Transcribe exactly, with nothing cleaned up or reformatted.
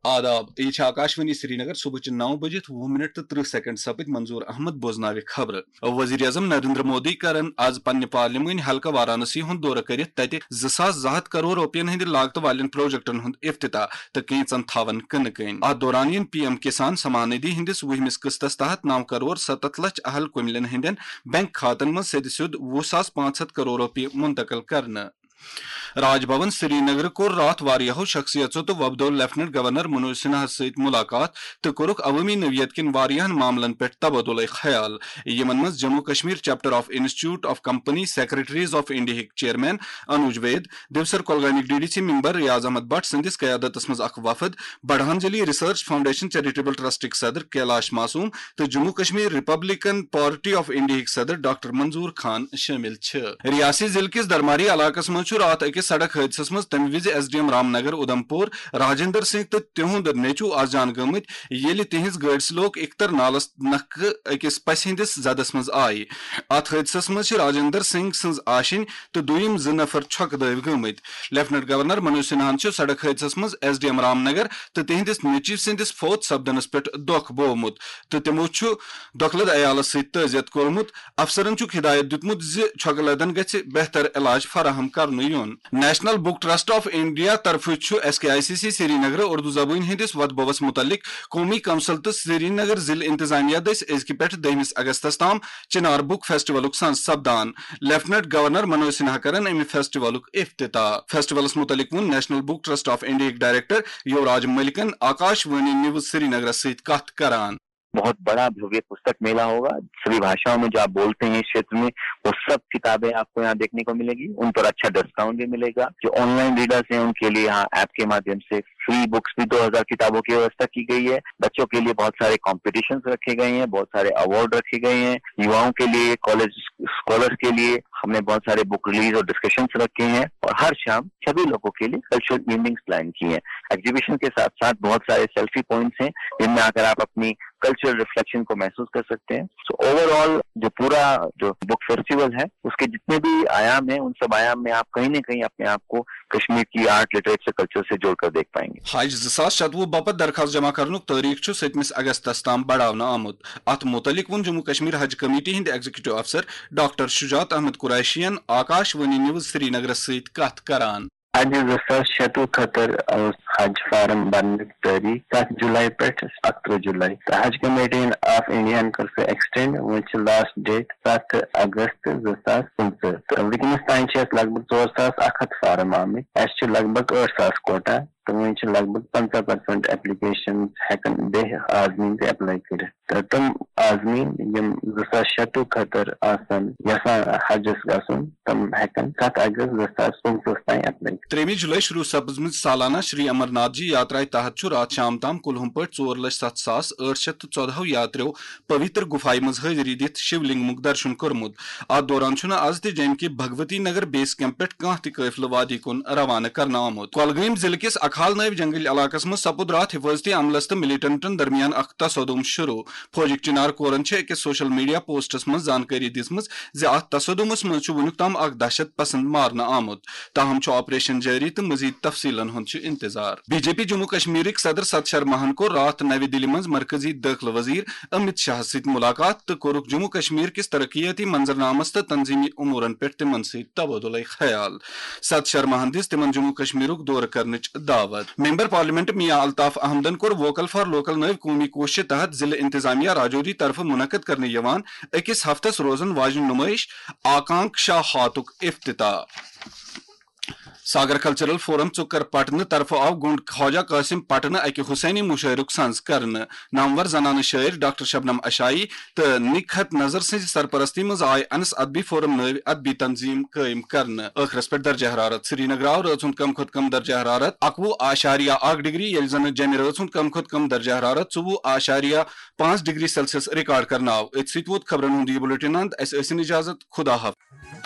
आदाब ये आकाशवाणी श्रीनगर सुबह नौ बजे वह मिनट तो त्रिह सेकंड सपद मंजूर अहमद बोजनाव खबर वजीर अजम नरेंद्र मोदी करन आज पन्ने पार्लियामेंट हल्का वाराणसी हुंद दौर करित तते ज़सास ज़हत करोड़ रुपयन हंद लागत वालन प्रोजेक्टन हुंद इफ्तिताह तो कैंचन थवन कन कन अत दौरान यन पीएम किसान सम्मान निधि हंदिस वहमिस किस्तस तहत नौ करोड़ सतत लक्ष अहल कुमिलन हंदन बैंक खातन मज सद सुद वह सास पांच हथ करोड़ रुपये मुंतकिल करने राजभवन श्रीनगर को रात वारियाहो शख्सियतों तो वबदो लेफ्टिनेंट गवर्नर मनोज सिन्हा सहित मुलाकात तो कोरुक अवामी नवियत किन वारियाहन मामलन पे तबदुल ख्याल यमन मज Jammu Kashmir chapter of institute of company secretaries of India chairman Anuj Vaid दिवसर कोलगानिक डीडीसी मेंबर रियाज अहमद भट्ट संदिस क़यादत मज अख वफद बढ़ांजलि रिसर्च फाउंडेशन चैरिटेबल ट्रस्टिक सदर कैलाश मासूम तो Jammu Kashmir republican party of India सदर डॉक्टर मंजूर खान शामिल रियासी जिले किस दरमारी इलाकस मज रात अकिस सड़क हादस मज तम विज S D M Ramnagar Udhampur Rajendra Singh तो तिहुंद नेचू आज जान गमत ये तिहज गाड़ स्लोक इकतर नालस नख अकिस पस हंदिस जदस मज आय अत हादस मज राजेंद्र सिंह सज आशिन तो दुयम ज नफर छक दव गमत लेफ्टिनेंट गवर्नर मनोज सिन्हान सड़क हादस मज एस डी एम रामनगर तो तिहंदिस नेचि सिंदिस फौत सपदनस पे दुख बोमुत तो तिमो दोखलद अयालस सजियत कोरमुत अफसरन हिदायत दितमुत ज छकलदन गछ बेहतर इलाज फराहम कर यून national book trust of India तरफ एस के आई सी सी श्रीनगर उर्दू जबान हंदिस वतबवस मुतलिक कौमी कौंसल तो श्रीनगर जिले इंतजामिया दस अजक पे दहमिस अगस्तस ताम चिनार बुक फेस्टिवल सज सपदान लेफ्टिनेंट गवर्नर मनोज सिन्हा करन अमि फेस्टिवल इफ्तिताह फेस्टिवलस मुतलिक वोन national book trust of India director Yuvraj मलिकन आकाशवाणी न्यूज श्रीनगर सहित कथ करान। बहुत बड़ा भव्य पुस्तक मेला होगा। सभी भाषाओं में जो आप बोलते हैं इस क्षेत्र में वो सब किताबें आपको यहाँ देखने को मिलेगी। उन पर अच्छा डिस्काउंट भी मिलेगा। जो ऑनलाइन रीडर्स हैं उनके लिए यहाँ ऐप के माध्यम से फ्री बुक्स भी दो हज़ार किताबों की व्यवस्था की गई है। बच्चों के लिए बहुत सारे कॉम्पिटिशन्स रखे गए हैं, बहुत सारे अवार्ड रखे गए हैं। युवाओं के लिए, कॉलेज स्कॉलर्स के लिए हमने बहुत सारे बुक रिलीज और डिस्कशंस रखे हैं और हर शाम सभी लोगों के लिए कल्चरल इवनिंग्स प्लान की हैं। एग्जीबिशन के साथ साथ बहुत सारे सेल्फी पॉइंट्स हैं जिनमें आकर आप अपनी कल्चरल रिफ्लेक्शन को महसूस कर सकते हैं। सो ओवरऑल जो पूरा जो बुक फेस्टिवल है उसके जितने भी आयाम हैं उन सब आयाम में आप कहीं ना कहीं अपने आप को कश्मीर की आर्ट, लिटरेचर, कल्चर से जोड़कर देख पाएंगे। हज ज़ शतवु बापत दरखास्त जमा करनुक तारीख सतमिस अगस्तस ताम बढ़ावन आमुत। अत मुतलिक वोन जम्मू कश्मीर हज कमेटी हिंद एग्जीक्यूटिव अफसर डॉक्टर शुजात अहमद कुरैशियन आकाशवाणी न्यूज श्रीनगर सहित कथ करान। हज ज़ शतवु खतर हज फार्म बर्नक तारीख सात जुलाई पे अठारह जुलाई हज कमेटी ऑफ इंडिया कर एक्सटेंड वो लास्ट डेट सात अगस्त ज़ पंच वनस तान लगभग चोर सास अख हथ फार्म आमित लगभग आठ सास कोटा तो वो लगभग पंचा परसेंट एप्लिकेशन हेकन बे आजमीन से अप्लाई कर तो तुम आजमीन यम ज़ शतवु खतर आसन यसान हजस गसन तुम हेकन सात अगस्त ज़ पंच तान अप्लाई। त्रेमी जुलाई शुरू सपजम सालाना श्री अमरनाथ जी यात्रा तहत रात शाम ताम कुलहुम पे चोर लक्ष सत सास आठ शत चौदह यात्रियों पवित्र गुफाई मज हाजरी दित शिवलिंगमुक दर्शन कर्मुत। अत दौरान आज तह जम के भगवती नगर बेस कैंप पे कह तफिल वादी कुन रवाना करना आमुत। कोलगाम जिले किस अखाल नव जंगल इलाकस मज सपुद रात हिफाजती अमलस तो मिलिटेंटन दरमियान अख तसदुम शुरू। फौजिक चिनार कोरन अकिस सोशल मीडिया पोस्टस मज जानकारी दिसमज अत तसदुमस मज वनुक ताम अख दहशत पसंद मारना आमुत। ताहम ऑपरेशन जारी तो मजीद तफसीलन हुंद इंतजार। बीजेपी जम्मू कश्मीर सदर सत शर्माहन को रात नवी दिल्ली मज मरकजी दाखिल वजीर अमित शाह सहित मुलाकात तो कोरुक जम्मू कश्मीर किस तरक्याती मंजरनामस तो तंजीमी उमूरन पे तिमन सहित तबादुल ख्याल। सत शर्माहन दिस तिमन जम्मू कश्मीर दौर करनच दावत। मेंबर पार्लियामेंट मियां अल्ताफ अहमदन कोर वोकल फॉर लोकल नव कौमी कोश तहत जिले इंतजामिया राजौरी तरफ मुनकद करने यवान अकिस हफ्तस रोजन वाजन नुमाइश आकांक्षा हातुक इफ्तिताह। सागर कल्चरल फोरम चुकर पटन तरफ आव गुंड ख्वाजा कासिम पटन अकि हुसैनी मुशायरुक संज करन। नामवर जनान शायर डॉक्टर शबनम अशाई तो निखत नजर से सरपरस्ती मज आय अनस अदबी फोरम नव अदबी तंजीम कायम करन। आखिरस पे दर्जा हरारत श्रीनगर आव रचुन कम खुद कम दर्जा हरारत अकवु आशारिया आग डिग्री ये जन जम रचुन कम खुद कम दर्जा हरारत चौवु आशारिया पांच डिग्री सेल्सियस रिकॉर्ड करना। खबरन हुंद बुलेटिन अंत इजाजत खुदा हाफिज।